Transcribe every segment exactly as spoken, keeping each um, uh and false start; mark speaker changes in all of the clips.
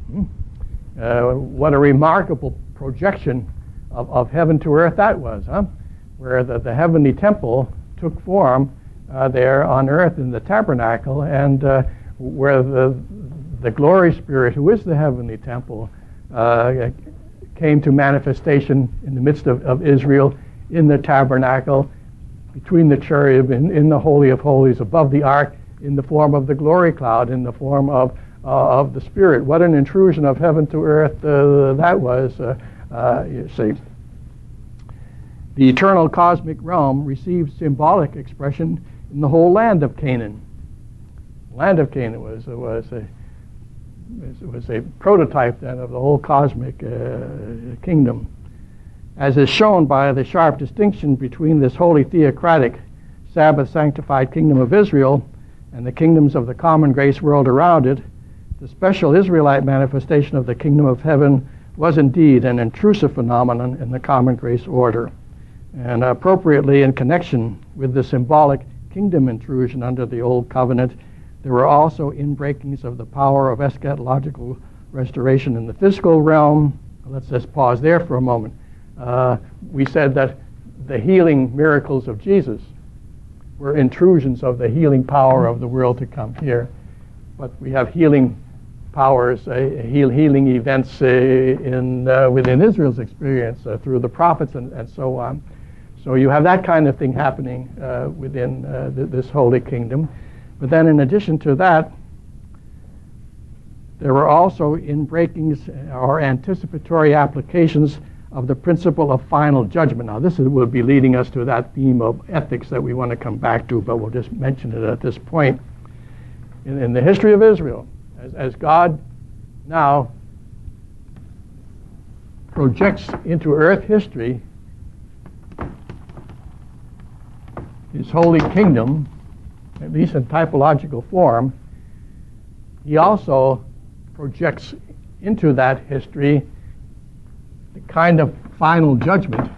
Speaker 1: Uh, what a remarkable projection of, of heaven to earth that was, huh? Where the, the heavenly temple took form uh, there on earth in the tabernacle, and uh, where the, the glory spirit, who is the heavenly temple, uh, came to manifestation in the midst of, of Israel in the tabernacle, between the cherub, in, in the Holy of Holies, above the ark, in the form of the glory cloud, in the form of uh, of the Spirit. What an intrusion of heaven to earth uh, that was, uh, uh, you see. The eternal cosmic realm received symbolic expression in the whole land of Canaan. The land of Canaan was, was, a, was a prototype then of the whole cosmic uh, kingdom, as is shown by the sharp distinction between this holy theocratic Sabbath-sanctified kingdom of Israel and the kingdoms of the common grace world around it. The special Israelite manifestation of the kingdom of heaven was indeed an intrusive phenomenon in the common grace order. And appropriately in connection with the symbolic kingdom intrusion under the Old Covenant, there were also inbreakings of the power of eschatological restoration in the physical realm. Let's just pause there for a moment. Uh, we said that the healing miracles of Jesus were intrusions of the healing power of the world to come here. But we have healing powers, uh, heal, healing events uh, in uh, within Israel's experience uh, through the prophets and, and so on. So you have that kind of thing happening uh, within uh, th this holy kingdom. But then in addition to that, there were also inbreakings or anticipatory applications of the principle of final judgment. Now this is, will be leading us to that theme of ethics that we want to come back to, but we'll just mention it at this point. In, in the history of Israel, as, as God now projects into earth history his holy kingdom, at least in typological form, he also projects into that history the kind of final judgment.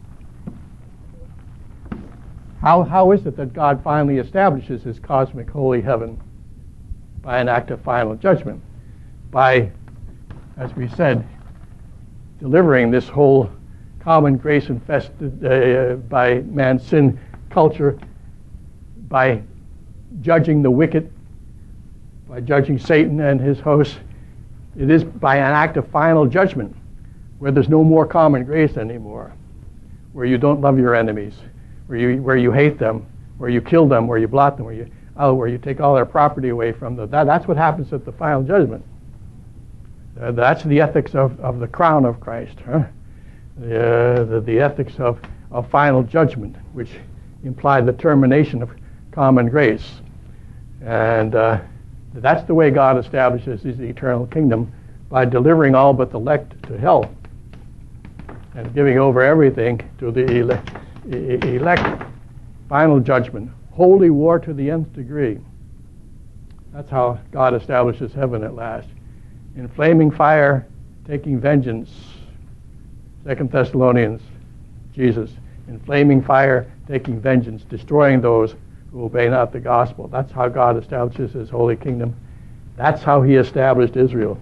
Speaker 1: How, how is it that God finally establishes his cosmic holy heaven? By an act of final judgment. By, as we said, delivering this whole common grace infested uh, by man's sin culture, by judging the wicked, by judging Satan and his hosts. It is by an act of final judgment, where there's no more common grace anymore, where you don't love your enemies, where you where you hate them, where you kill them, where you blot them, where you oh, where you take all their property away from them. That, that's what happens at the final judgment. Uh, that's the ethics of, of the crown of Christ, huh? The, uh, the, the ethics of, of final judgment, which imply the termination of common grace. And uh, that's the way God establishes his eternal kingdom, by delivering all but the elect to hell and giving over everything to the ele e elect. Final judgment. Holy war to the nth degree. That's how God establishes heaven at last. In flaming fire, taking vengeance. Second Thessalonians, Jesus. In flaming fire, taking vengeance, destroying those who obey not the gospel. That's how God establishes his holy kingdom. That's how he established Israel.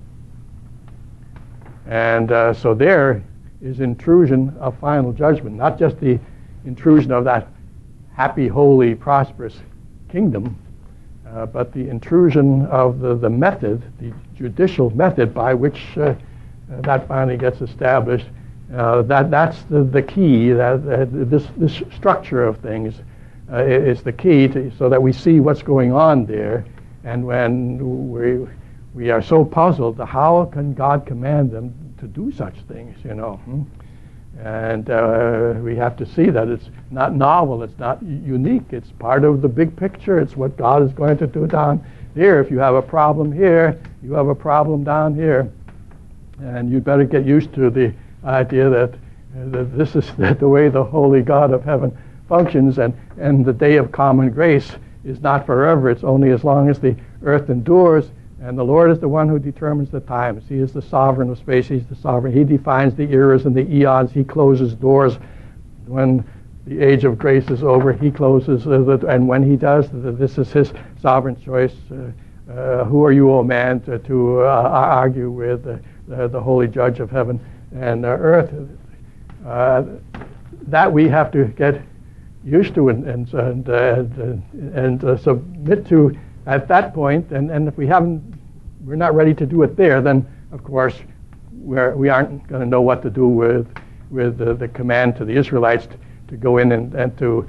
Speaker 1: And uh, so there is intrusion of final judgment, not just the intrusion of that happy, holy, prosperous kingdom, uh, but the intrusion of the, the method, the judicial method by which uh, uh, that finally gets established. Uh, that that's the, the key. That uh, this this structure of things uh, is the key to, so that we see what's going on there. And when we we are so puzzled, how can God command them to do such things? You know. Hmm? And uh, we have to see that it's not novel, it's not unique, it's part of the big picture. It's what God is going to do down here. If you have a problem here, you have a problem down here. And you'd better get used to the idea that, uh, that this is the, the way the holy God of heaven functions, and, and the day of common grace is not forever. It's only as long as the earth endures. And the Lord is the one who determines the times. He is the sovereign of space. He's the sovereign. He defines the eras and the eons. He closes doors. When the age of grace is over, he closes. Uh, the, and when he does, the, this is his sovereign choice. Uh, uh, who are you, O man, to, to uh, argue with the, the, the holy judge of heaven and uh, earth? Uh, that we have to get used to and and and, uh, and uh, submit to at that point. And, and if we haven't, we're not ready to do it there, then of course we're, we aren't going to know what to do with with the, the command to the Israelites to, to go in and, and to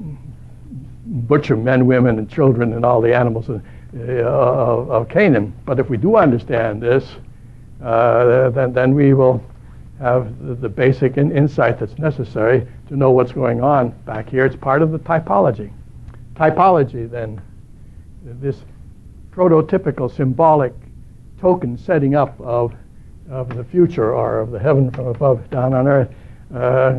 Speaker 1: butcher men, women, and children and all the animals of, uh, of, of Canaan. But if we do understand this, uh, then then we will have the, the basic in, insight that's necessary to know what's going on back here. It's part of the typology. Typology, then, this prototypical, symbolic token setting up of of the future, or of the heaven from above down on earth. Uh,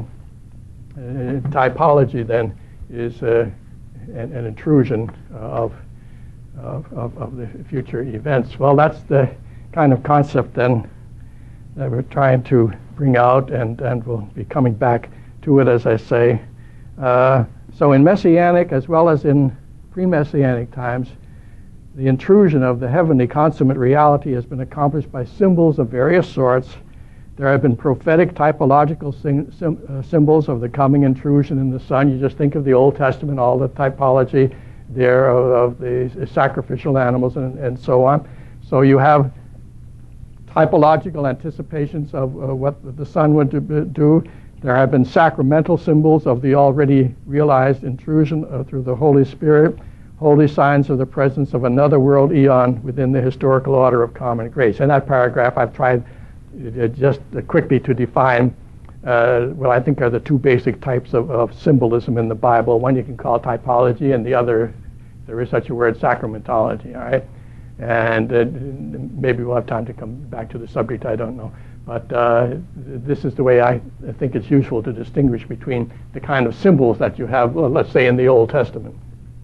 Speaker 1: typology, then, is uh, an, an intrusion of, of, of, of the future events. Well, that's the kind of concept, then, that we're trying to bring out, and, and we'll be coming back to it, as I say. Uh, so in Messianic as well as in pre-Messianic times, the intrusion of the heavenly consummate reality has been accomplished by symbols of various sorts. There have been prophetic typological sim- sim- uh, symbols of the coming intrusion in the Son. You just think of the Old Testament, all the typology there of, of the sacrificial animals and, and so on. So you have typological anticipations of uh, what the Son would do. There have been sacramental symbols of the already realized intrusion uh, through the Holy Spirit, holy signs of the presence of another world eon within the historical order of common grace. In that paragraph, I've tried uh, just uh, quickly to define uh, what I think are the two basic types of, of symbolism in the Bible. One you can call typology, and the other, there is such a word, sacramentology, all right? And uh, maybe we'll have time to come back to the subject, I don't know. But uh, this is the way I think it's useful to distinguish between the kind of symbols that you have, well, let's say, in the Old Testament.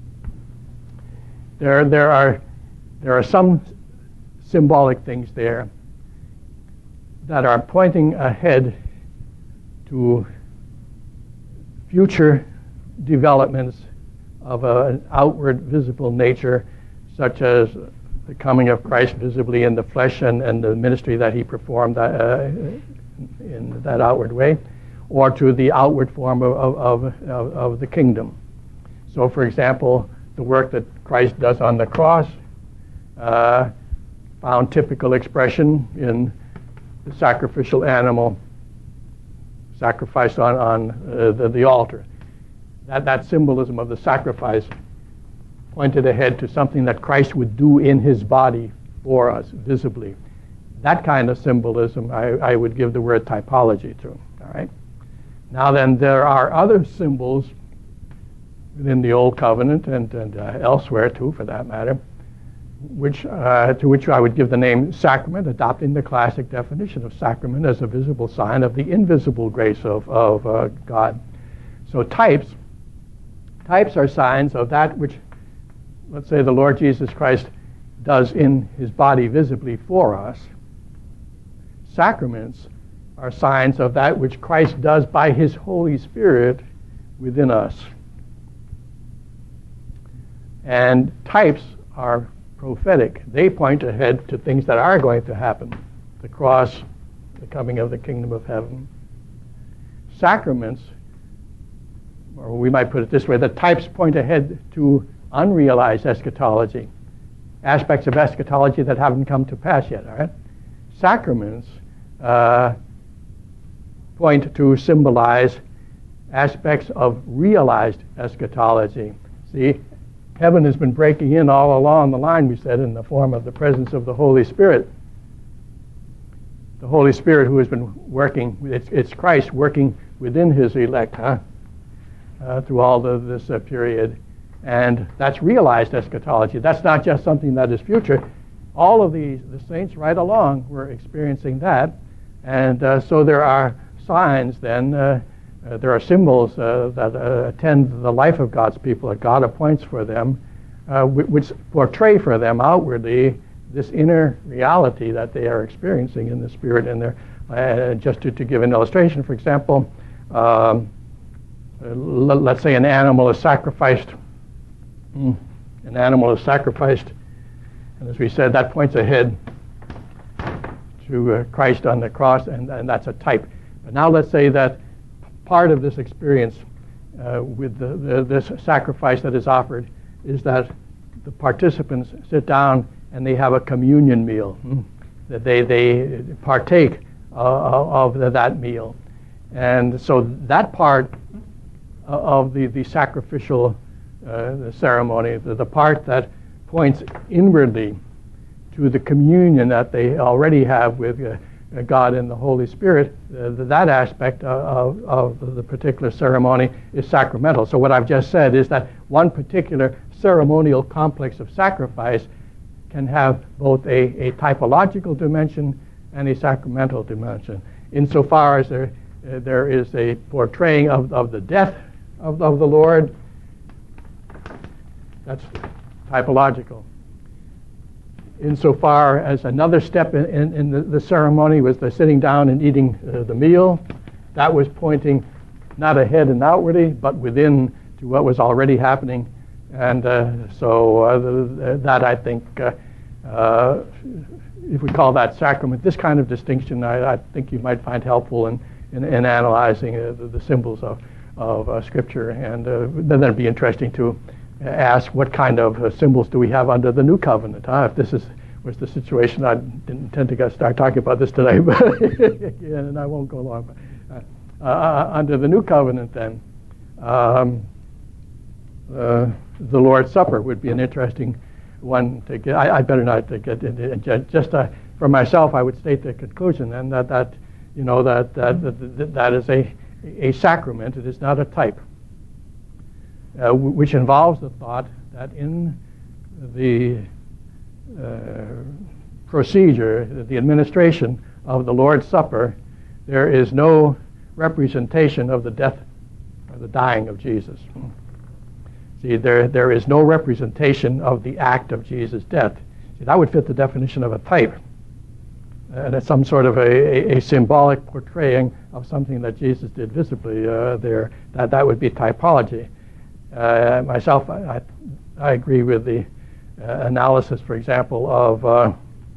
Speaker 1: There, there are, there are some symbolic things there that are pointing ahead to future developments of a, an outward visible nature, such as the coming of Christ visibly in the flesh and, and the ministry that he performed uh, in that outward way, or to the outward form of, of, of, of the kingdom. So, for example, the work that Christ does on the cross uh, found typical expression in the sacrificial animal sacrificed on, on uh, the, the altar. That, that symbolism of the sacrifice pointed ahead to something that Christ would do in his body for us, visibly. That kind of symbolism I, I would give the word typology to. All right. Now then, there are other symbols within the Old Covenant and, and uh, elsewhere too, for that matter, which uh, to which I would give the name sacrament, adopting the classic definition of sacrament as a visible sign of the invisible grace of, of uh, God. So types, types are signs of that which, let's say, the Lord Jesus Christ does in his body visibly for us. Sacraments are signs of that which Christ does by his Holy Spirit within us. And types are prophetic. They point ahead to things that are going to happen. The cross, the coming of the kingdom of heaven. Sacraments, or we might put it this way, the types point ahead to unrealized eschatology, aspects of eschatology that haven't come to pass yet, all right? Sacraments uh, point to symbolize aspects of realized eschatology. See, heaven has been breaking in all along the line, we said, in the form of the presence of the Holy Spirit. The Holy Spirit who has been working, it's, it's Christ working within his elect, huh? Uh, through all of this uh, period. And that's realized eschatology. That's not just something that is future. All of these, the saints right along were experiencing that. And uh, so there are signs then, uh, uh, there are symbols uh, that uh, attend the life of God's people that God appoints for them, uh, which portray for them outwardly this inner reality that they are experiencing in the Spirit. And their, uh, just to, to give an illustration, for example, um, let's say an animal is sacrificed. An animal is sacrificed, And as we said, that points ahead to uh, Christ on the cross, and, and that's a type. But now let's say that part of this experience uh, with the, the, this sacrifice that is offered is that the participants sit down and they have a communion meal. Hmm? That they, they partake uh, of the, that meal. And so that part of the, the sacrificial uh, the ceremony, the, the part that points inwardly to the communion that they already have with uh, God and the Holy Spirit, uh, that aspect of, of the particular ceremony is sacramental. So what I've just said is that one particular ceremonial complex of sacrifice can have both a, a typological dimension and a sacramental dimension, insofar as there, uh, there is a portraying of, of the death of, of the Lord. That's typological. Insofar as another step in, in, in the, the ceremony was the sitting down and eating uh, the meal, that was pointing not ahead and outwardly, but within to what was already happening. And uh, so uh, the, that, I think, uh, uh, if we call that sacrament, this kind of distinction, I, I think you might find helpful in, in, in analyzing uh, the, the symbols of, of uh, Scripture. And uh, then it'd be interesting to ask what kind of uh, symbols do we have under the New Covenant. Huh? If this is was the situation, I didn't intend to get, start talking about this today, but yeah, and I won't go long. But, uh, uh, under the New Covenant, then, um, uh, the Lord's Supper would be an interesting one to get. I, I better not to get into it. Just uh, for myself, I would state the conclusion then that that you know that that that, that is a a sacrament. It is not a type. Uh, which involves the thought that in the uh, procedure, the administration of the Lord's Supper, there is no representation of the death or the dying of Jesus. See, there, there is no representation of the act of Jesus' death. See, that would fit the definition of a type. And it's some sort of a, a, a symbolic portraying of something that Jesus did visibly uh, there. That, that would be typology. Uh, myself, I, I, I agree with the uh, analysis, for example, of, uh,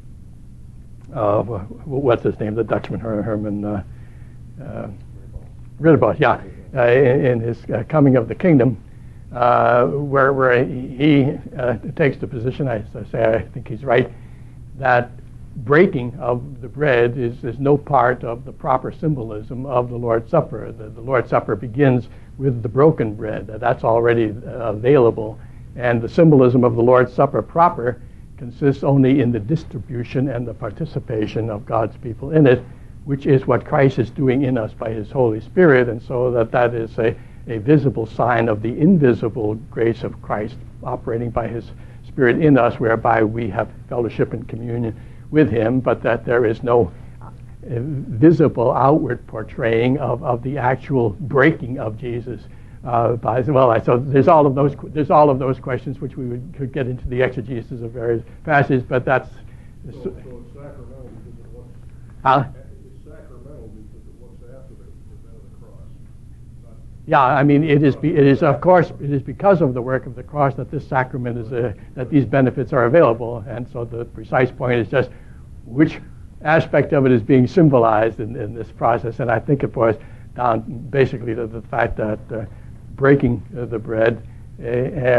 Speaker 1: of uh, what's his name, the Dutchman, Her- Herman uh, uh, Ridderbos, yeah, uh, in, in his uh, Coming of the Kingdom, uh, where, where he uh, takes the position, I, I say I think he's right, that breaking of the bread is, is no part of the proper symbolism of the Lord's Supper. The, the Lord's Supper begins with the broken bread. That's already uh, available. And the symbolism of the Lord's Supper proper consists only in the distribution and the participation of God's people in it, which is what Christ is doing in us by his Holy Spirit. And so that that is a, a visible sign of the invisible grace of Christ operating by his Spirit in us, whereby we have fellowship and communion with him, but that there is no uh, visible outward portraying of, of the actual breaking of Jesus. Uh, by, well, I, so there's all of those there's all of those questions which we would, could get into the exegesis of various passages, but that's
Speaker 2: so, so it's sacramental because it was
Speaker 1: uh,
Speaker 2: it's sacramental because it was after the event of the cross. Not,
Speaker 1: yeah, I mean it is be, it is of course it is because of the work of the cross that this sacrament is uh, that these benefits are available, and so the precise point is just which aspect of it is being symbolized in, in this process. And I think it boils down basically to the fact that uh, breaking uh, the bread, uh,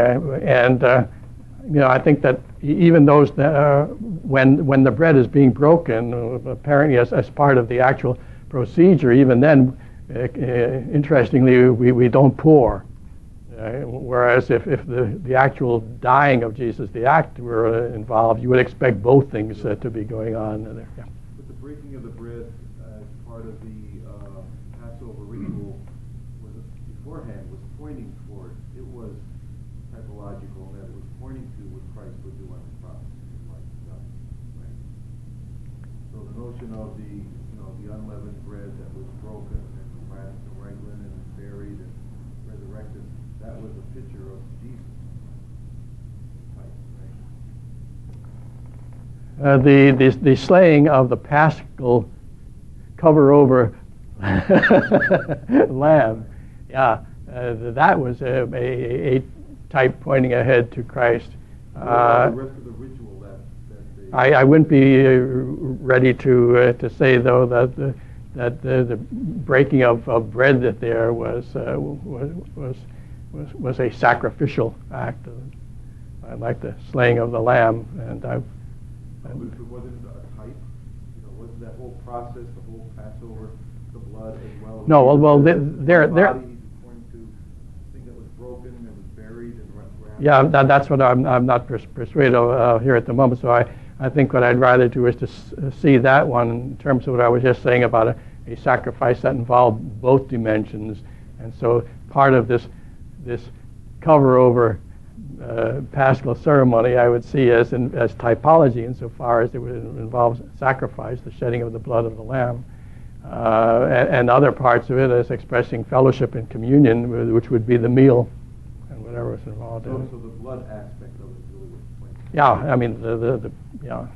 Speaker 1: and uh, you know, I think that even those that, uh, when when the bread is being broken, uh, apparently as, as part of the actual procedure, even then, uh, uh, interestingly, we, we don't pour. Uh, whereas if, if the, the actual dying of Jesus, the act, were uh, involved, you would expect both things uh, to be going on there. Yeah.
Speaker 3: But the breaking of the bread as part of the uh, Passover ritual was beforehand was pointing toward, it was typological, and that it was pointing to what Christ would do on the cross. Like, uh, right? So the notion of the, you know, the unleavened bread that was broken and wrapped in white linen and buried and resurrected, that was a picture of Jesus. Right?
Speaker 1: Uh, the, the the slaying of the Paschal cover over lamb, yeah, uh, that was a, a, a type pointing ahead to Christ.
Speaker 3: Uh,
Speaker 1: Uh,
Speaker 3: the rest of the ritual that
Speaker 1: I, I wouldn't be uh, ready to uh, to say though that the, that the, the breaking of, of bread that there was, uh, was was was was a sacrificial act. I like the slaying of the lamb, and I.
Speaker 3: And it wasn't a type, you know, wasn't that whole process, the whole Passover, the blood as well?
Speaker 1: No, well, well, there, there.
Speaker 3: Pointing to a thing that was broken and was buried and wrapped.
Speaker 1: Yeah, that, that's what I'm. I'm not pers- persuaded of uh, here at the moment. So I, I think what I'd rather do is to s- see that one in terms of what I was just saying about a, a sacrifice that involved both dimensions, and so part of this, this cover over. Uh, Paschal ceremony I would see as in, as typology insofar as it would involve sacrifice, the shedding of the blood of the lamb, uh, and, and other parts of it as expressing fellowship and communion, which would be the meal and whatever was involved
Speaker 3: so,
Speaker 1: in it.
Speaker 3: So the blood aspect of it really was pointing.
Speaker 1: Yeah, I mean the, the, the yeah.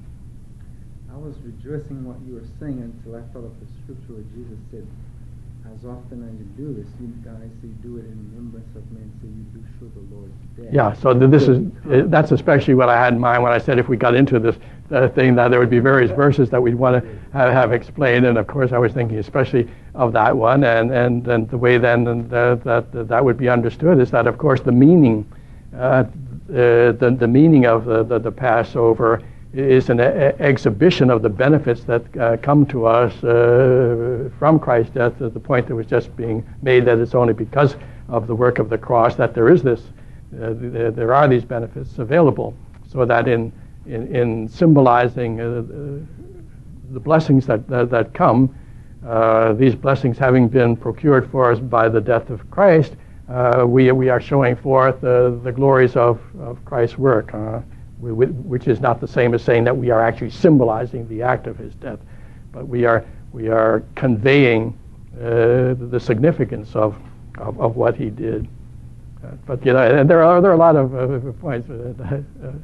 Speaker 4: I was rejoicing in what you were saying until I thought of the scripture where Jesus said, as often as you do this, you guys, you do it in remembrance of me, and so you do show the Lord's death.
Speaker 1: Yeah, so this is that's especially what I had in mind when I said if we got into this uh, thing that there would be various verses that we'd want to have, have explained, and of course I was thinking especially of that one, and and, and the way then uh, that that would be understood is that of course the meaning, uh, uh, the the meaning of the the, the Passover is an e- exhibition of the benefits that uh, come to us uh, from Christ's death, at the point that was just being made that it's only because of the work of the cross that there is this, uh, th- there are these benefits available, so that in in, in symbolizing uh, the blessings that that, that come, uh, these blessings having been procured for us by the death of Christ, uh, we we are showing forth uh, the glories of, of Christ's work. Uh, which is not the same as saying that we are actually symbolizing the act of his death, but we are we are conveying uh, the significance of, of of what he did. Uh, but you know, and there are there are a lot of uh, points. Uh,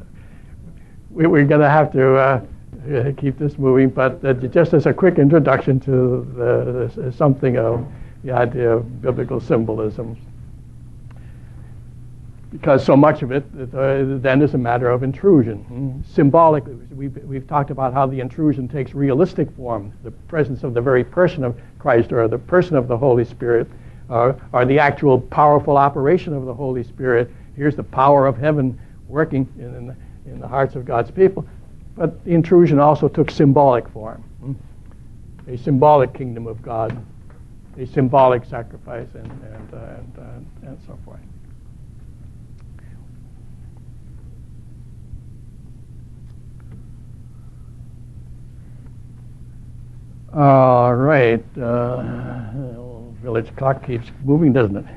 Speaker 1: we, we're going to have to uh, keep this moving, but uh, just as a quick introduction to the, uh, something of the idea of biblical symbolism. Because so much of it uh, then is a matter of intrusion. Mm. Symbolically, we've, we've talked about how the intrusion takes realistic form, the presence of the very person of Christ or the person of the Holy Spirit, uh, or the actual powerful operation of the Holy Spirit. Here's the power of heaven working in, in, the, in the hearts of God's people. But the intrusion also took symbolic form, mm. a symbolic kingdom of God, a symbolic sacrifice, and, and, uh, and, uh, and so forth. All right. Uh, village clock keeps moving, doesn't it?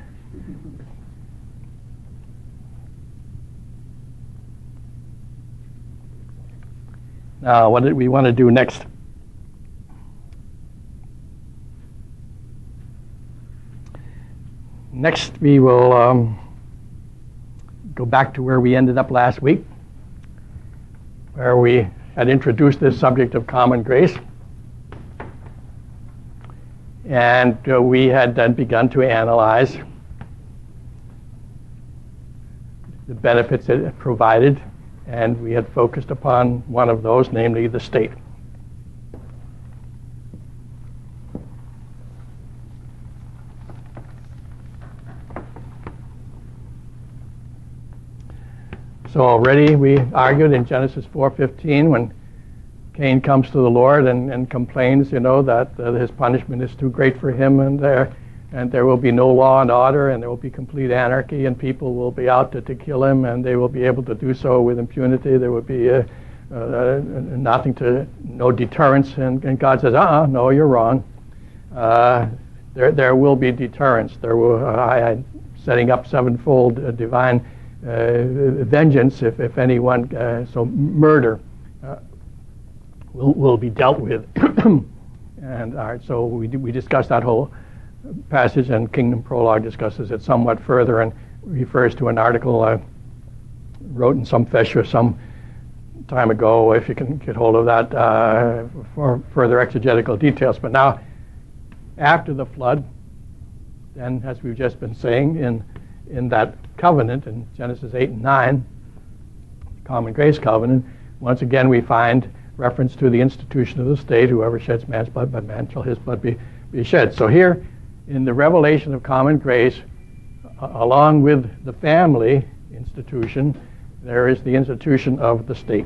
Speaker 1: Now, what did we want to do next? Next, we will um, go back to where we ended up last week, where we had introduced this subject of common grace. And uh, we had then begun to analyze the benefits it provided, and we had focused upon one of those, namely the state. So already we argued in Genesis four fifteen when Cain comes to the Lord and, and complains, you know, that uh, his punishment is too great for him, and there, and there will be no law and order, and there will be complete anarchy, and people will be out to, to kill him, and they will be able to do so with impunity. There will be uh, uh, nothing to, no deterrence, and, and God says, uh-uh, no, you're wrong. Uh, there, there will be deterrence. There will, uh, I, I setting up sevenfold uh, divine uh, vengeance if, if anyone, uh, so murder. Uh, Will, will be dealt with. And all right, so we we discussed that whole passage, and Kingdom Prologue discusses it somewhat further and refers to an article I wrote in some Fesher some time ago, if you can get hold of that, uh, for further exegetical details. But now, after the flood, then, as we've just been saying, in in that covenant in Genesis eight and nine, the common grace covenant, once again we find reference to the institution of the state. Whoever sheds man's blood, by man shall his blood be, be shed. So here, in the revelation of common grace, uh, along with the family institution, there is the institution of the state.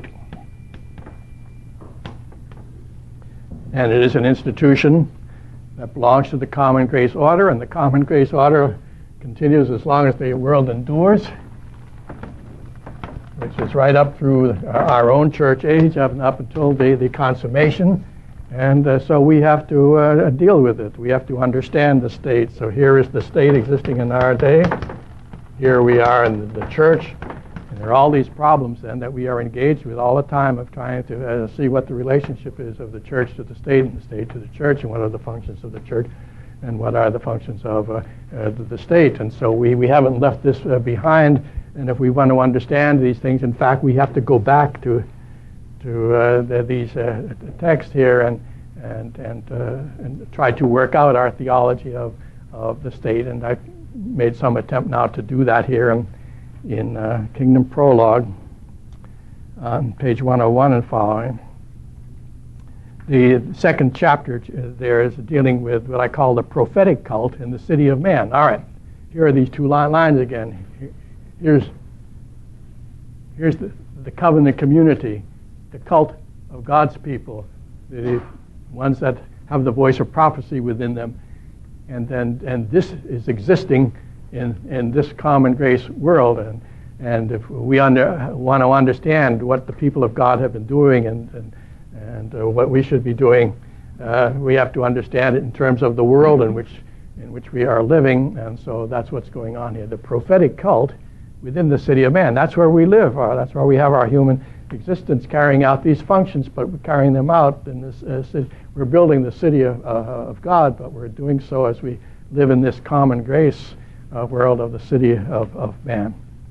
Speaker 1: And it is an institution that belongs to the common grace order, and the common grace order continues as long as the world endures, which is right up through our own church age, up, up until the, the consummation. And uh, so we have to uh, deal with it. We have to understand the state. So here is the state existing in our day. Here we are in the, the church. And there are all these problems then that we are engaged with all the time of trying to uh, see what the relationship is of the church to the state and the state to the church, and what are the functions of the church and what are the functions of uh, uh, the state. And so we, we haven't left this uh, behind. And if we want to understand these things, in fact, we have to go back to to uh, the, these uh, texts here and and and uh, and try to work out our theology of of the state. And I've made some attempt now to do that here in, in uh, Kingdom Prologue on page one oh one and following. The second chapter there is dealing with what I call the prophetic cult in the city of man. All right, here are these two lines again. Here's here's the, the covenant community, the cult of God's people, the ones that have the voice of prophecy within them, and then and this is existing in in this common grace world. And and if we under, want to understand what the people of God have been doing and and and uh, what we should be doing, uh, we have to understand it in terms of the world in which in which we are living. And so that's what's going on here. The prophetic cult within the city of man. That's where we live. Uh, that's where we have our human existence, carrying out these functions, but we're carrying them out in this uh, city. We're building the city of, uh, of God, but we're doing so as we live in this common grace uh, world of the city of, of man.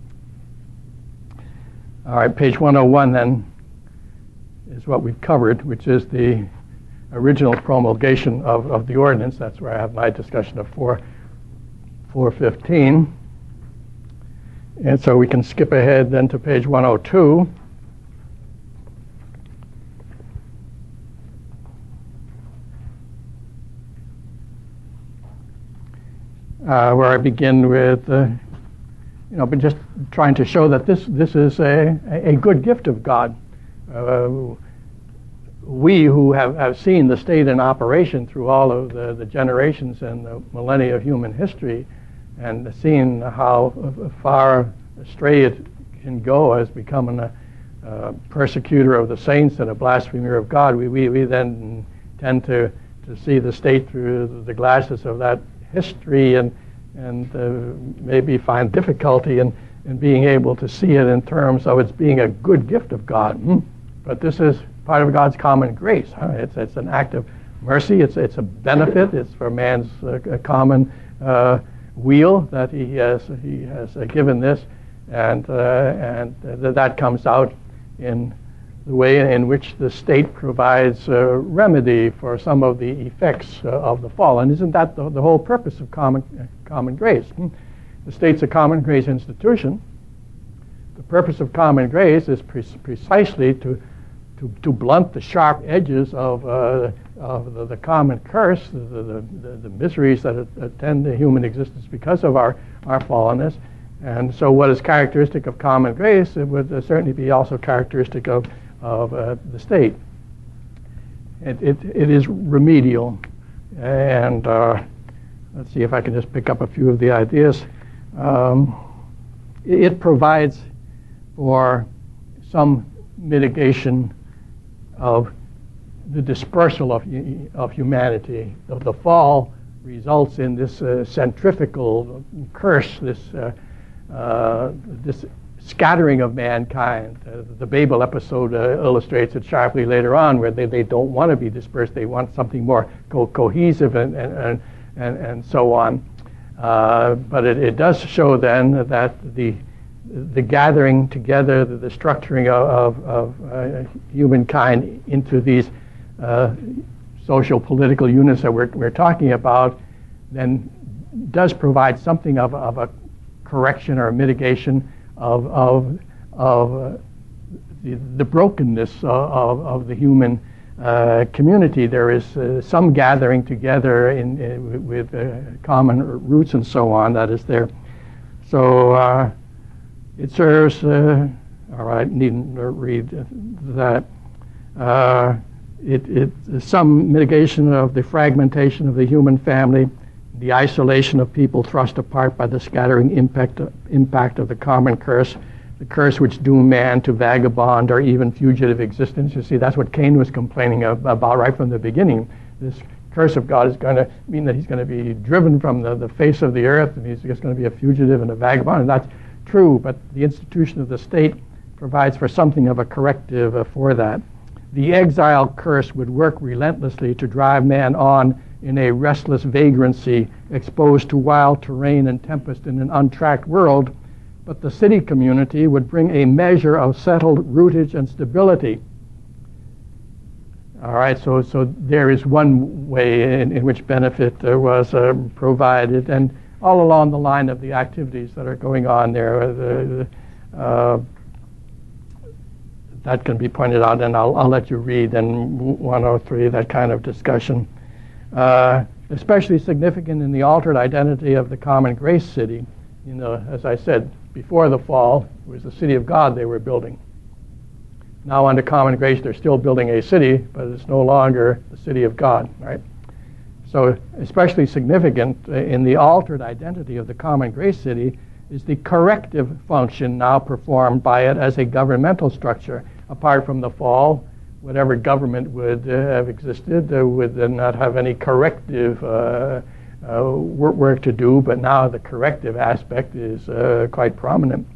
Speaker 1: All right, page one oh one then is what we've covered, which is the original promulgation of, of the ordinance. That's where I have my discussion of four fifteen. And so we can skip ahead then to page one oh two. Uh, where I begin with, uh, you know, but just trying to show that this this is a, a good gift of God. Uh, we who have, have seen the state in operation through all of the, the generations and the millennia of human history, and seen how far astray it can go as becoming a uh, persecutor of the saints and a blasphemer of God, we, we, we then tend to, to see the state through the glasses of that history, and and uh, maybe find difficulty in, in being able to see it in terms of its being a good gift of God. Mm. But this is part of God's common grace. Huh? It's it's an act of mercy. It's it's a benefit. It's for man's uh, common uh, weal that he has he has uh, given this, and uh, and th- that comes out in the way in which the state provides uh, remedy for some of the effects uh, of the fall. And isn't that the, the whole purpose of common uh, common grace? Hmm? The state's a common grace institution. The purpose of common grace is pre- precisely to, to to blunt the sharp edges of uh, of the, the common curse, the the, the, the miseries that attend the human existence because of our, our fallenness. And so what is characteristic of common grace, it would uh, certainly be also characteristic of of uh, the state. It, it, it is remedial, and uh, let's see if I can just pick up a few of the ideas. Um, it, it provides for some mitigation of the dispersal of, of humanity. The, the fall results in this uh, centrifugal curse, this uh, uh, this scattering of mankind. Uh, the Babel episode uh, illustrates it sharply later on, where they, they don't want to be dispersed. They want something more co- cohesive and and, and, and and so on. Uh, but it, it does show then that the the gathering together, the, the structuring of, of, of uh, humankind into these uh, social political units that we're, we're talking about then does provide something of, of a correction or a mitigation of of of uh, the, the brokenness of, of, of the human uh, community. There is uh, some gathering together in, in with uh, common roots and so on that is there. So uh, it serves, uh, all right, needn't read that. Uh, it, it, some mitigation of the fragmentation of the human family, the isolation of people thrust apart by the scattering impact, impact of the common curse, the curse which doomed man to vagabond or even fugitive existence. You see, that's what Cain was complaining of, about right from the beginning. This curse of God is going to mean that he's going to be driven from the, the face of the earth, and he's just going to be a fugitive and a vagabond. And that's true, but the institution of the state provides for something of a corrective uh, for that. The exile curse would work relentlessly to drive man on in a restless vagrancy, exposed to wild terrain and tempest in an untracked world, but the city community would bring a measure of settled rootage and stability. All right, so so there is one way in, in which benefit uh, was uh, provided, and all along the line of the activities that are going on there, uh, the, uh, that can be pointed out, and I'll, I'll let you read in one oh three, that kind of discussion. Uh, especially significant in the altered identity of the common grace city. You know, as I said, before the fall, it was the city of God they were building. Now under common grace, they're still building a city, but it's no longer the city of God, right? So especially significant in the altered identity of the common grace city is the corrective function now performed by it as a governmental structure. Apart from the fall, whatever government would uh, have existed uh, would uh, not have any corrective uh, uh, work, work to do, but now the corrective aspect is uh, quite prominent.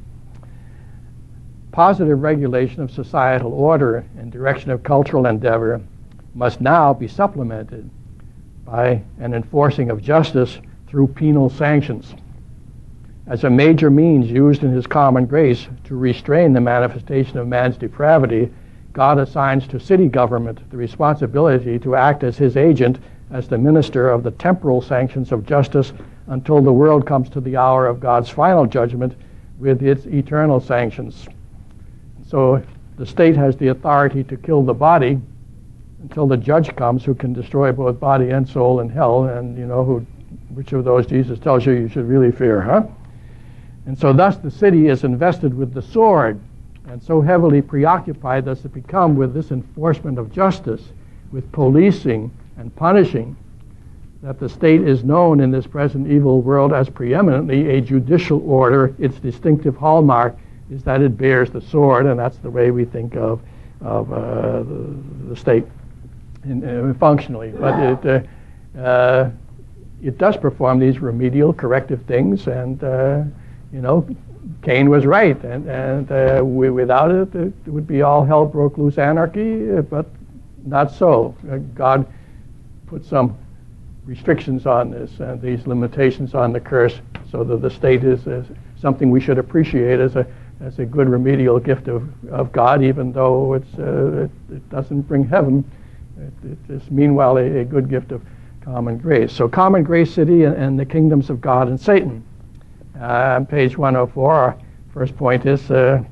Speaker 1: Positive regulation of societal order and direction of cultural endeavor must now be supplemented by an enforcing of justice through penal sanctions. As a major means used in his common grace to restrain the manifestation of man's depravity, God assigns to city government the responsibility to act as his agent, as the minister of the temporal sanctions of justice, until the world comes to the hour of God's final judgment with its eternal sanctions. So the state has the authority to kill the body until the judge comes, who can destroy both body and soul in hell, and you know who, which of those Jesus tells you you should really fear, huh? And so thus the city is invested with the sword, and so heavily preoccupied does it become with this enforcement of justice, with policing and punishing, that the state is known in this present evil world as preeminently a judicial order. Its distinctive hallmark is that it bears the sword, and that's the way we think of, of uh, the, the state in, uh, functionally. But it, uh, uh, it does perform these remedial corrective things, and uh, you know, Cain was right, and, and uh, we, without it, it would be all hell broke loose anarchy, uh, but not so. Uh, God put some restrictions on this, and these limitations on the curse, so that the state is, is something we should appreciate as a as a good remedial gift of, of God, even though it's, uh, it, it doesn't bring heaven. It, it is meanwhile a, a good gift of common grace. So common grace city and, and the kingdoms of God and Satan. Uh, on page one oh four, our first point is uh,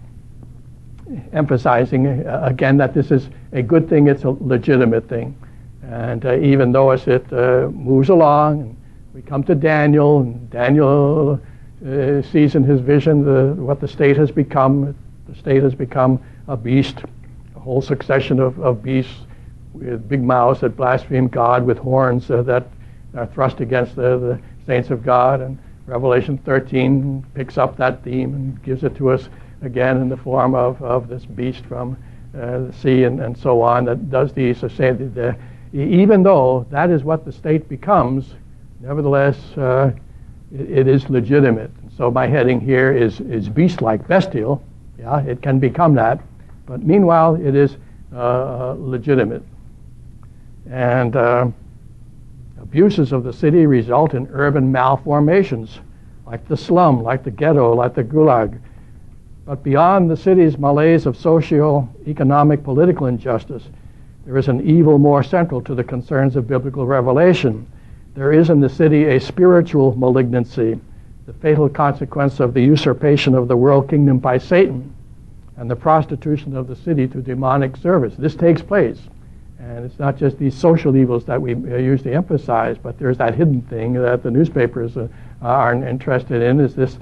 Speaker 1: emphasizing uh, again that this is a good thing, it's a legitimate thing. And uh, even though as it uh, moves along, and we come to Daniel, and Daniel uh, sees in his vision the, what the state has become. The state has become a beast, a whole succession of, of beasts with big mouths that blaspheme God, with horns uh, that are thrust against the, the saints of God. And Revelation thirteen picks up that theme and gives it to us again in the form of, of this beast from uh, the sea and, and so on that does these. So say that the, even though that is what the state becomes, nevertheless uh, it, it is legitimate. So my heading here is, is beast-like, bestial. Yeah, it can become that, but meanwhile it is uh, legitimate. And uh, abuses of the city result in urban malformations, like the slum, like the ghetto, like the gulag. But beyond the city's malaise of social, economic, political injustice, there is an evil more central to the concerns of biblical revelation. There is in the city a spiritual malignancy, the fatal consequence of the usurpation of the world kingdom by Satan. and the prostitution of the city to demonic service. This takes place. And it's not just these social evils that we uh, usually emphasize, but there's that hidden thing that the newspapers uh, aren't interested in, is this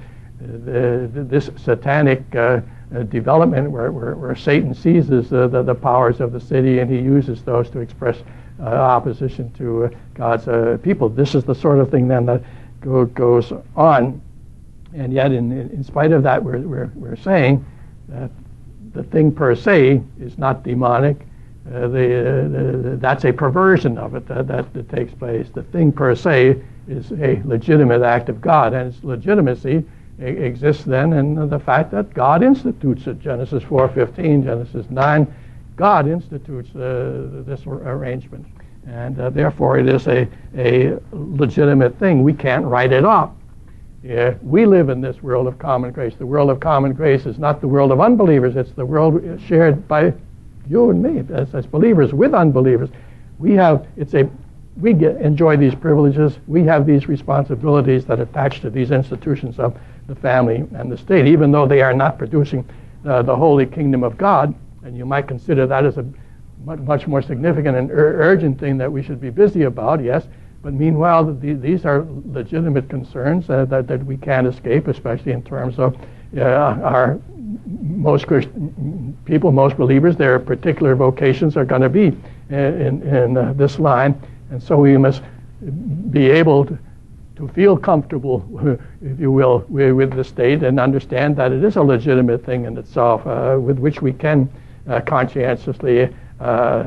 Speaker 1: uh, this satanic uh, uh, development where, where, where Satan seizes uh, the, the powers of the city, and he uses those to express uh, opposition to uh, God's uh, people. This is the sort of thing then that go, goes on. And yet, in, in spite of that, we're, we're, we're saying that the thing per se is not demonic. Uh, the, uh, the, that's a perversion of it that, that, that takes place. The thing per se is a legitimate act of God, and its legitimacy e- exists then in the fact that God institutes it. Genesis four fifteen, Genesis nine, God institutes uh, this arrangement, and uh, therefore it is a, a legitimate thing. We can't write it off. Yeah, we live in this world of common grace. The world of common grace is not the world of unbelievers. It's the world shared by you and me as, as believers with unbelievers. We have it's a we get, enjoy these privileges. We have these responsibilities that attach to these institutions of the family and the state, even though they are not producing uh, the holy kingdom of God. And you might consider that as a much, much more significant and ur- urgent thing that we should be busy about. Yes. But meanwhile, the, these are legitimate concerns uh, that, that we can't escape, especially in terms of uh, our most Christian people, most believers. Their particular vocations are going to be in, in uh, this line. And so we must be able to, to feel comfortable, if you will, with, with the state and understand that it is a legitimate thing in itself uh, with which we can uh, conscientiously uh,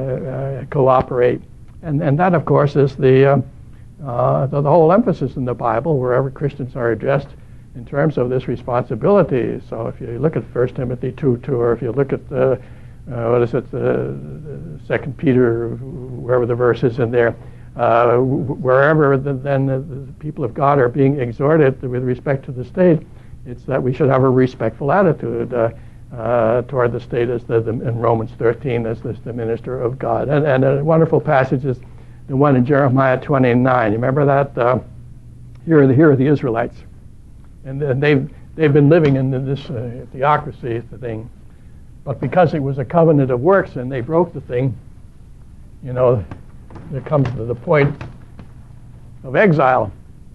Speaker 1: uh, cooperate. And, and that, of course, is the... Uh, Uh, the, the whole emphasis in the Bible, wherever Christians are addressed, in terms of this responsibility. So if you look at First Timothy two two, or if you look at the, uh, what is it, the, the Second Peter, wherever the verse is in there, uh, wherever the, then the, the people of God are being exhorted with respect to the state, it's that we should have a respectful attitude uh, uh, toward the state, as the, the, in Romans thirteen, as the, the minister of God. And, and a wonderful passage is the one in Jeremiah twenty-nine. You remember that? Uh, here, are the, here are the Israelites. And, and they've, they've been living in this uh, theocracy, the thing. But because it was a covenant of works and they broke the thing, you know, there comes to the point of exile.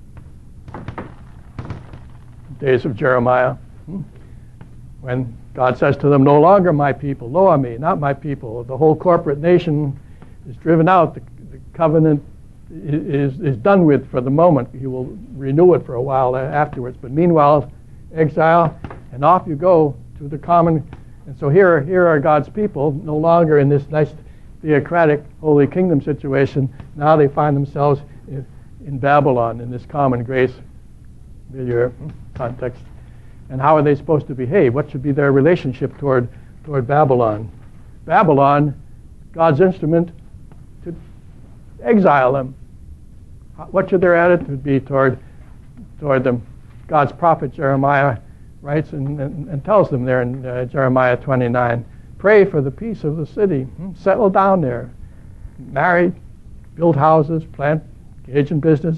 Speaker 1: Days of Jeremiah. When God says to them, no longer my people, lo ami, not my people. The whole corporate nation is driven out. The, covenant is is done with for the moment. He will renew it for a while afterwards. But meanwhile, exile, and off you go to the common. And so here, here are God's people, no longer in this nice theocratic holy kingdom situation. Now they find themselves in, in Babylon, in this common grace your context. And how are they supposed to behave? What should be their relationship toward toward Babylon? Babylon, God's instrument to exile them. What should their attitude be toward toward them? God's prophet Jeremiah writes and, and, and tells them there in uh, Jeremiah twenty-nine, pray for the peace of the city. Settle down there. Marry, build houses, plant, engage in business.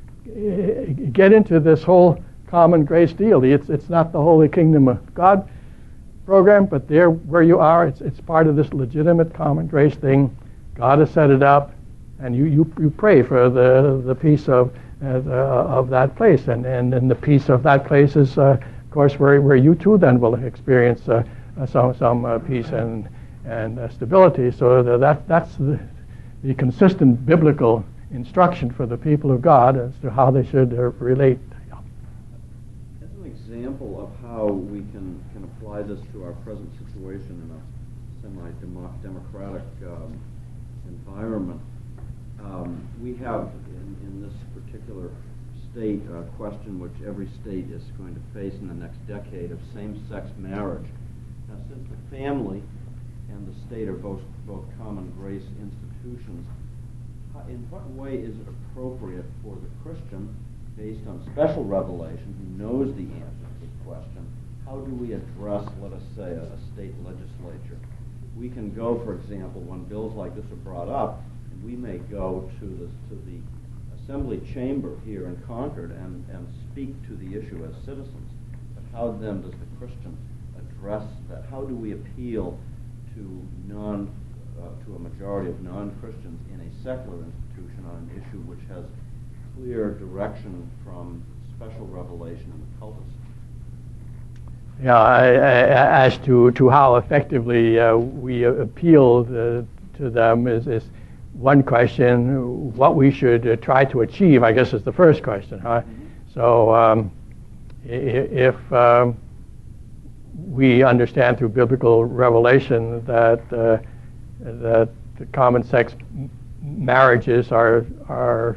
Speaker 1: Get into this whole common grace deal. It's it's not the holy kingdom of God program, but there where you are, it's it's part of this legitimate common grace thing. God has set it up. And you, you, you pray for the the peace of uh, the, of that place, and, and and the peace of that place is, uh, of course, where where you too then will experience uh, uh, some some uh, peace and and uh, stability. So that that's the, the consistent biblical instruction for the people of God as to how they should uh, relate.
Speaker 5: As an example of how we can can apply this to our present situation in a semi-democratic um, environment. Um, we have in, in this particular state a question which every state is going to face in the next decade of same-sex marriage. Now, since the family and the state are both, both common grace institutions, how, in what way is it appropriate for the Christian, based on special revelation, who knows the answer to this question, how do we address, let us say, a, a state legislature? We can go, for example, when bills like this are brought up, we may go to the to the assembly chamber here in Concord and, and speak to the issue as citizens. But how then does the Christian address that? How do we appeal to non, uh, to a majority of non-Christians in a secular institution on an issue which has clear direction from special revelation in the cultus?
Speaker 1: Yeah, I, I, as to, to how effectively uh, we appeal the, to them is, is one question. What we should uh, try to achieve, I guess, is the first question. Huh? Mm-hmm. So um, if um, we understand through biblical revelation that uh, that the common-sex marriages are are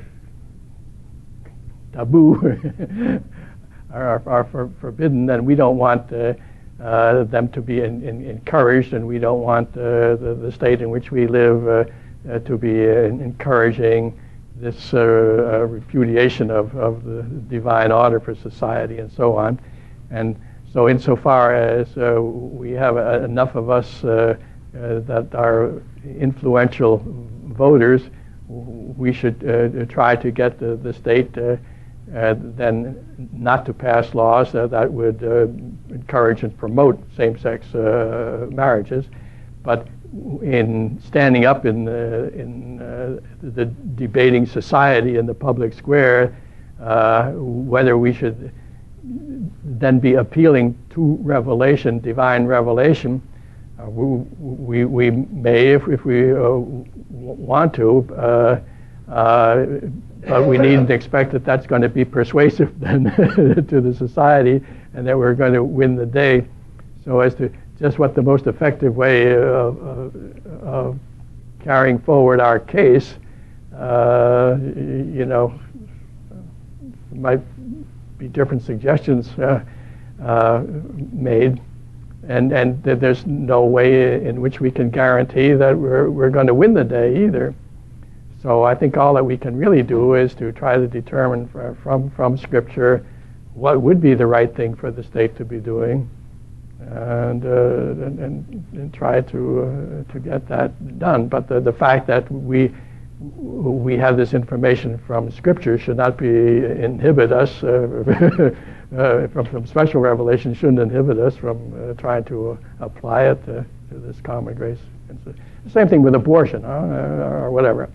Speaker 1: taboo, are, are for, forbidden, then we don't want uh, uh, them to be in, in, encouraged, and we don't want uh, the, the state in which we live uh, uh, to be uh, encouraging this uh, uh, repudiation of, of the divine order for society and so on. And so insofar as uh, we have uh, enough of us uh, uh, that are influential voters, we should uh, try to get the, the state uh, uh, then not to pass laws uh, that would uh, encourage and promote same-sex uh, marriages, but in standing up in the, in uh, the debating society in the public square, uh, whether we should then be appealing to revelation, divine revelation. Uh, we, we, we may, if, if we uh, want to, uh, uh, but we needn't expect that that's going to be persuasive then to the society and that we're going to win the day. So as to just what the most effective way of, of, of carrying forward our case, uh, you know, might be different suggestions uh, uh, made, and and th- there's no way in which we can guarantee that we're we're going to win the day either. So I think all that we can really do is to try to determine fr- from from Scripture what would be the right thing for the state to be doing, and uh, and, and, and try to uh, to get that done. But the the fact that we we have this information from Scripture should not be inhibit us uh, uh, from, from special revelation shouldn't inhibit us from uh, trying to uh, apply it to, to this common grace. It's the same thing with abortion huh? uh, or whatever.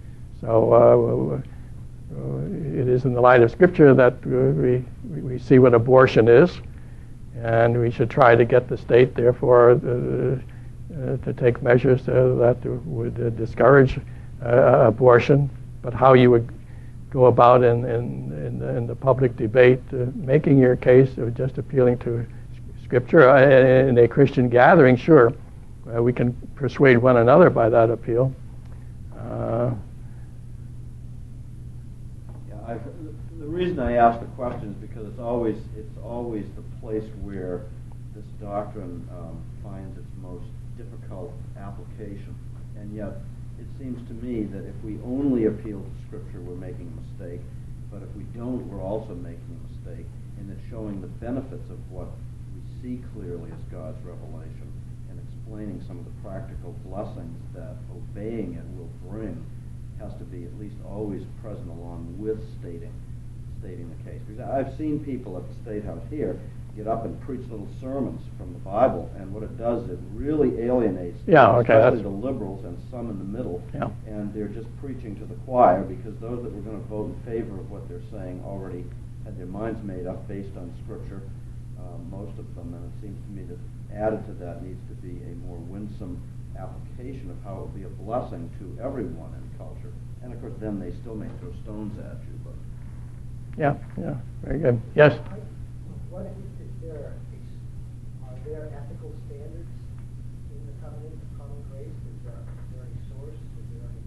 Speaker 1: So uh, uh, it is in the light of Scripture that uh, we we see what abortion is, and we should try to get the state, therefore, uh, uh, to take measures uh, that would uh, discourage Uh, abortion, but how you would go about in in, in, the, in the public debate, uh, making your case, or just appealing to Scripture uh, in a Christian gathering, sure, uh, we can persuade one another by that appeal. Uh,
Speaker 5: yeah, I've, the reason I ask the question is because it's always it's always the place where this doctrine um, finds its most difficult application, and yet it seems to me that if we only appeal to Scripture, we're making a mistake. But if we don't, we're also making a mistake in that showing the benefits of what we see clearly as God's revelation and explaining some of the practical blessings that obeying it will bring has to be at least always present along with stating stating the case. Because I've seen people at the State House here get up and preach little sermons from the Bible, and what it does, it really alienates,
Speaker 1: yeah, okay,
Speaker 5: especially
Speaker 1: that's...
Speaker 5: the liberals and some in the middle,
Speaker 1: yeah.
Speaker 5: And they're just preaching to the choir because those that were going to vote in favor of what they're saying already had their minds made up based on Scripture, uh, most of them, and it seems to me that added to that needs to be a more winsome application of how it would be a blessing to everyone in culture. And of course, then they still may throw stones at you, but...
Speaker 1: Yeah, yeah, very good. Yes?
Speaker 6: What is, is there, are there ethical standards in the covenant of common grace? Is there, is there any source? Is there any,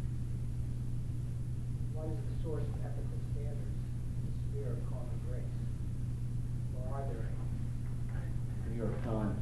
Speaker 6: what is the source of ethical standards in the sphere of common grace? Or are there any?
Speaker 5: New York Times.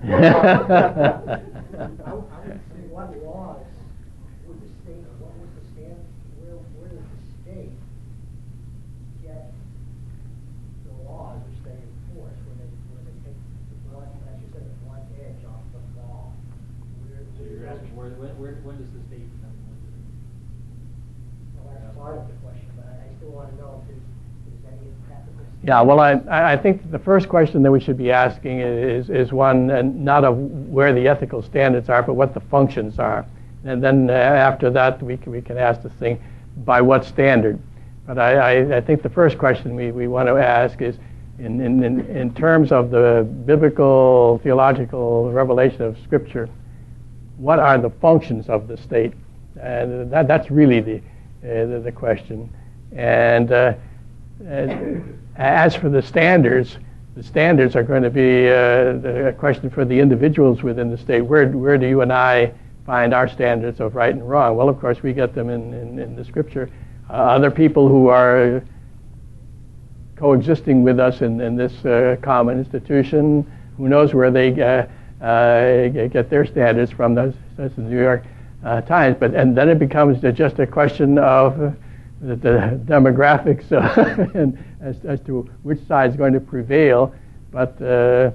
Speaker 6: I, I would say what laws would the state, what was the stand, where, where does the state get the laws which they enforce, where they where they take the blunt, as you said, the blunt edge off the ball? Where,
Speaker 7: So you're asking where, when, where, when does the state become?
Speaker 6: Well, that's part of the question, but I, I still want to know if there's, there's any ethical
Speaker 1: Yeah, well, I, I think the first question that we should be asking is, is one, and not of where the ethical standards are, but what the functions are. And then uh, after that, we can, we can ask the thing, by what standard? But I, I, I think the first question we, we want to ask is, in, in, in, in terms of the biblical, theological revelation of Scripture, what are the functions of the state? And that, that's really the, uh, the, the question. And uh, uh, as for the standards, the standards are going to be uh, a question for the individuals within the state. Where, where do you and I find our standards of right and wrong? Well, of course, we get them in, in, in the Scripture. Uh, other people who are coexisting with us in, in this uh, common institution, who knows where they uh, uh, get their standards from, those, that's the New York uh, Times. But and then it becomes just a question of uh, the, the demographics uh, and as, as to which side is going to prevail. But uh,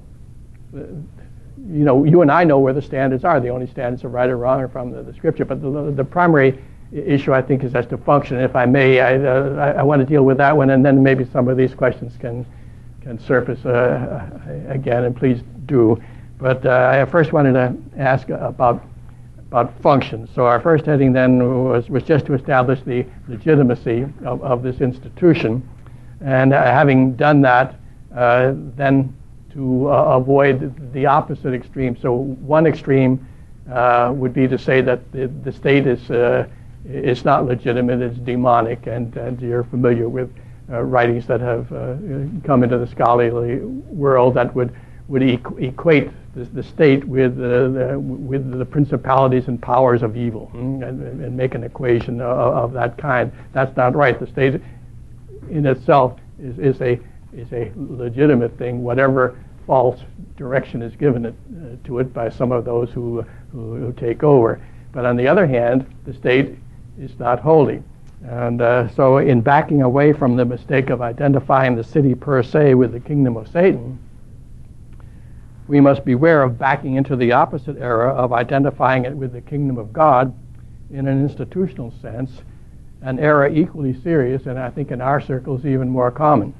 Speaker 1: you know, you and I know where the standards are. The only standards of right or wrong are from the, the Scripture. But the, the primary issue, I think, is as to function. If I may, I, uh, I, I want to deal with that one, and then maybe some of these questions can can surface uh, again, and please do. But uh, I first wanted to ask about about function. So our first heading then was, was just to establish the legitimacy of, of this institution. And uh, having done that, uh, then to uh, avoid the opposite extreme. So one extreme uh, would be to say that the, the state is uh, is not legitimate, it's demonic, and, and you're familiar with uh, writings that have uh, come into the scholarly world that would would equ- equate the, the state with uh, the with the principalities and powers of evil, mm, and, and make an equation of, of that kind. That's not right. The state in itself is, is a is a legitimate thing, whatever false direction is given it, uh, to it by some of those who, who who take over. But on the other hand, the state is not holy. And uh, so in backing away from the mistake of identifying the city per se with the kingdom of Satan, we must beware of backing into the opposite error of identifying it with the kingdom of God in an institutional sense, an error equally serious, and I think in our circles even more common.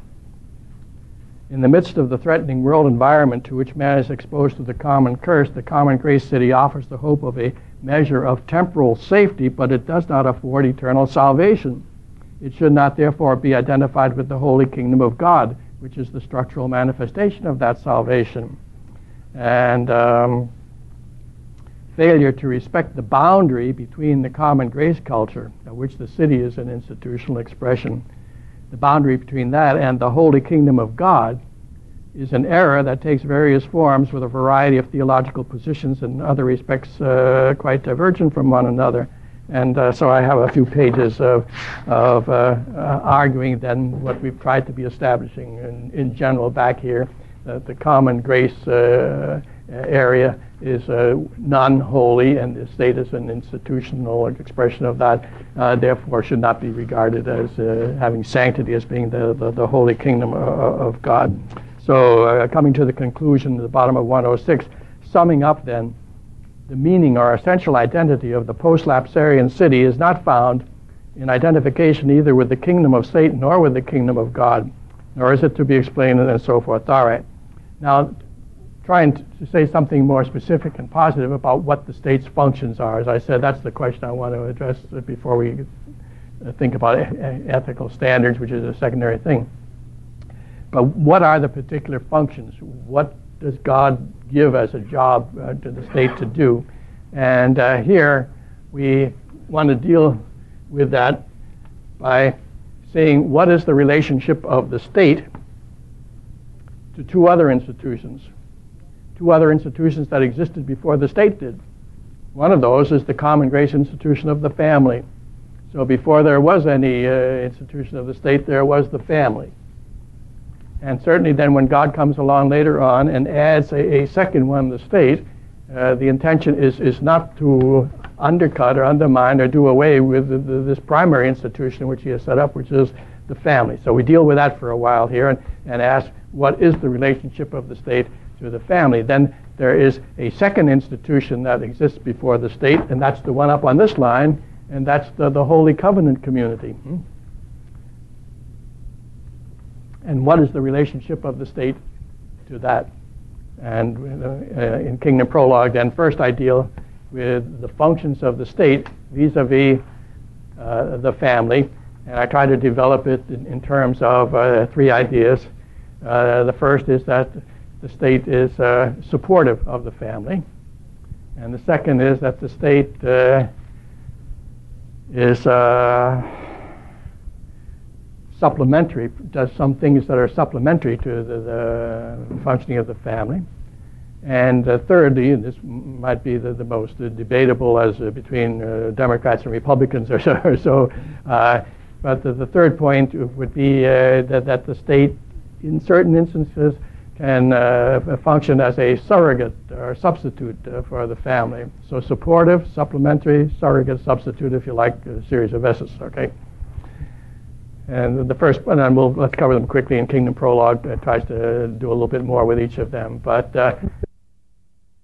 Speaker 1: In the midst of the threatening world environment to which man is exposed to the common curse, the Common Grace City offers the hope of a measure of temporal safety, but it does not afford eternal salvation. It should not therefore be identified with the holy kingdom of God, which is the structural manifestation of that salvation. And um, failure to respect the boundary between the common grace culture, of which the city is an institutional expression, the boundary between that and the holy kingdom of God, is an error that takes various forms with a variety of theological positions in other respects uh, quite divergent from one another. And uh, so I have a few pages of, of uh, uh, arguing then what we've tried to be establishing in, in general back here, that the common grace uh, area is uh, non-holy, and the state is an institutional expression of that, uh, therefore should not be regarded as uh, having sanctity, as being the, the, the holy kingdom of, of God. So uh, coming to the conclusion at the bottom of one oh six, summing up then, the meaning or essential identity of the post-lapsarian city is not found in identification either with the kingdom of Satan or with the kingdom of God, nor is it to be explained and so forth. All right. Now, trying to say something more specific and positive about what the state's functions are. As I said, that's the question I want to address before we think about ethical standards, which is a secondary thing. But what are the particular functions? What does God give as a job uh, to the state to do? And uh, here we want to deal with that by saying, what is the relationship of the state to two other institutions? Two other institutions that existed before the state did. One of those is the common grace institution of the family. So before there was any uh, institution of the state, there was the family. And certainly then when God comes along later on and adds a, a second one, the state, uh, the intention is, is not to undercut or undermine or do away with the, the, this primary institution which he has set up, which is the family. So we deal with that for a while here and, and ask, what is the relationship of the state to the family? Then there is a second institution that exists before the state, and that's the one up on this line, and that's the, the Holy Covenant community. Hmm? and what is the relationship of the state to that. And uh, in Kingdom Prologue, then first I deal with the functions of the state vis-a-vis uh, the family, and I try to develop it in, in terms of uh, three ideas. Uh, the first is that the state is uh, supportive of the family, and the second is that the state uh, is uh, supplementary, does some things that are supplementary to the, the functioning of the family. And uh, thirdly, and this might be the, the most uh, debatable as uh, between uh, Democrats and Republicans or so, or so uh, but the, the third point would be uh, that, that the state, in certain instances, can uh, function as a surrogate or substitute uh, for the family. So supportive, supplementary, surrogate, substitute, if you like, a series of S's, okay? And the first one, and we'll, let's cover them quickly in Kingdom Prologue, uh, tries to do a little bit more with each of them. But uh,